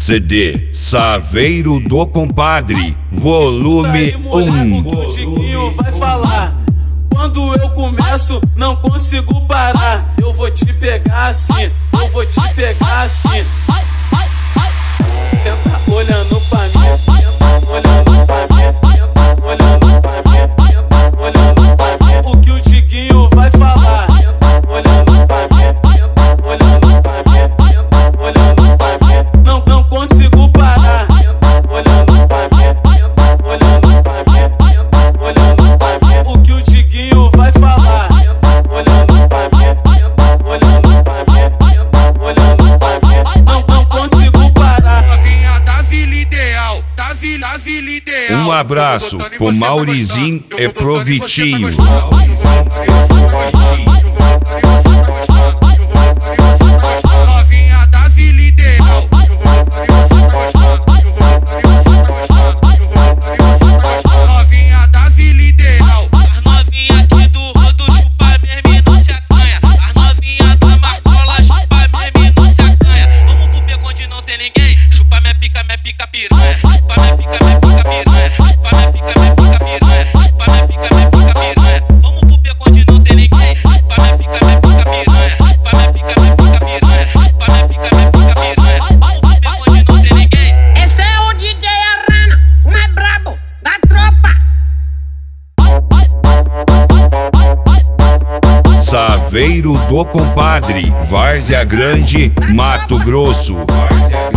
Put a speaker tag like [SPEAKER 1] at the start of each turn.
[SPEAKER 1] CD Saveiro do Compadre, volume 1.
[SPEAKER 2] O Tiquinho vai falar. Quando eu começo, não consigo parar. Eu vou te pegar assim, eu vou te pegar assim. Senta olhando pra mim, senta olhando pra mim, senta olhando pra mim, senta olhando pra mim. O que o Tiquinho vai falar? Senta olhando pra mim, senta olhando pra mim, senta olhando pra mim. Não consigo parar. Senta olhando pra mim, senta olhando pra mim, senta olhando pra mim. O que o Tiquinho vai falar? Senta olhando pra mim, senta olhando pra mim, senta olhando pra mim. Não consigo parar.
[SPEAKER 3] Novinha da Vila Ideal, da Vila Ideal.
[SPEAKER 1] Um abraço pro Maurizinho e pro Vitinho.
[SPEAKER 3] Novinha da Vila Ideal. Novinha da Vila Ideal.
[SPEAKER 4] As novinha aqui do rodo chupa mesmo e não se acanha. As novinha da Marcola chupa mesmo e não se acanha. Vamos pro beco onde não tem ninguém. Chupa minha pica piranha. Chupa minha pica piranha. Chupa minha pica piranha. Chupa minha pica piranha. Vamos pro beco onde não tem ninguém. Chupa minha pica piranha. Chupa minha pica piranha. Chupa minha pica piranha. Vamos pro beco onde não tem ninguém.
[SPEAKER 5] Esse é o DJ Arana, o mais brabo da tropa.
[SPEAKER 1] Saveiro do Compadre, Várzea Grande, Mato Grosso.